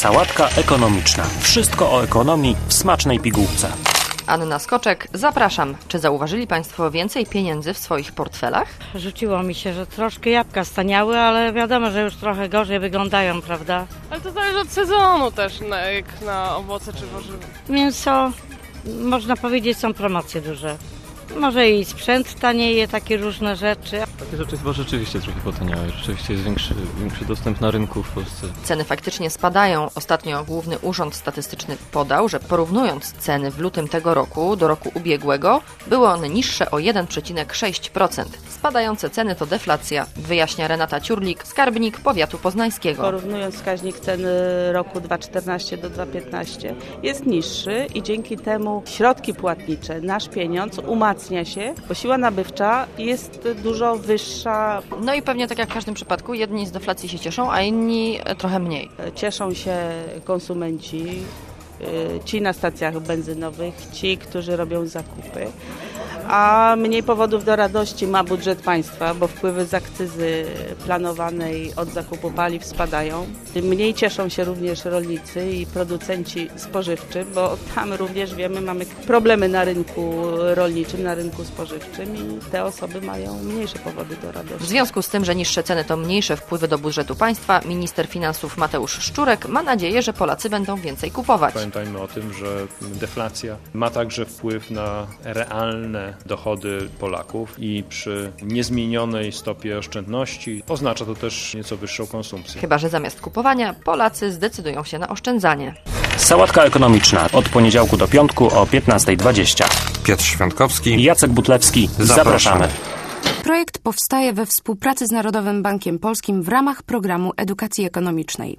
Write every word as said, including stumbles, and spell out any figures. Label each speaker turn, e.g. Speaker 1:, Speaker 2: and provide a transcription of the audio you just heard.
Speaker 1: Sałatka ekonomiczna. Wszystko o ekonomii w smacznej pigułce.
Speaker 2: Anna Skoczek, zapraszam. Czy zauważyli Państwo więcej pieniędzy w swoich portfelach?
Speaker 3: Rzuciło mi się, że troszkę jabłka staniały, ale wiadomo, że już trochę gorzej wyglądają, prawda?
Speaker 4: Ale to zależy od sezonu też, na, jak na owoce czy warzywa.
Speaker 3: Mięso, można powiedzieć, są promocje duże. Może i sprzęt tanieje, takie różne rzeczy.
Speaker 5: Takie rzeczy chyba rzeczywiście trochę potaniały. Rzeczywiście jest większy, większy dostęp na rynku w Polsce.
Speaker 2: Ceny faktycznie spadają. Ostatnio Główny Urząd Statystyczny podał, że porównując ceny w lutym tego roku do roku ubiegłego, były one niższe o jeden przecinek sześć procent. Spadające ceny to deflacja, wyjaśnia Renata Ciurlik, skarbnik powiatu poznańskiego.
Speaker 6: Porównując wskaźnik ceny roku dwa tysiące czternasty do dwa tysiące piętnastego jest niższy i dzięki temu środki płatnicze, nasz pieniądz umacnia się, bo siła nabywcza jest dużo wyższa.
Speaker 2: No i pewnie tak jak w każdym przypadku, jedni z deflacji się cieszą, a inni trochę mniej.
Speaker 6: Cieszą się konsumenci, ci na stacjach benzynowych, ci, którzy robią zakupy. A mniej powodów do radości ma budżet państwa, bo wpływy z akcyzy planowanej od zakupu paliw spadają. Mniej cieszą się również rolnicy i producenci spożywczy, bo tam również wiemy, mamy problemy na rynku rolniczym, na rynku spożywczym i te osoby mają mniejsze powody do radości.
Speaker 2: W związku z tym, że niższe ceny to mniejsze wpływy do budżetu państwa, minister finansów Mateusz Szczurek ma nadzieję, że Polacy będą więcej kupować.
Speaker 7: Pamiętajmy o tym, że deflacja ma także wpływ na realne dochody Polaków i przy niezmienionej stopie oszczędności oznacza to też nieco wyższą konsumpcję.
Speaker 2: Chyba że zamiast kupowania Polacy zdecydują się na oszczędzanie.
Speaker 1: Sałatka ekonomiczna od poniedziałku do piątku o piętnasta dwadzieścia.
Speaker 8: Piotr Świątkowski
Speaker 1: i Jacek Butlewski. Zapraszamy. Zapraszamy.
Speaker 9: Projekt powstaje we współpracy z Narodowym Bankiem Polskim w ramach programu edukacji ekonomicznej.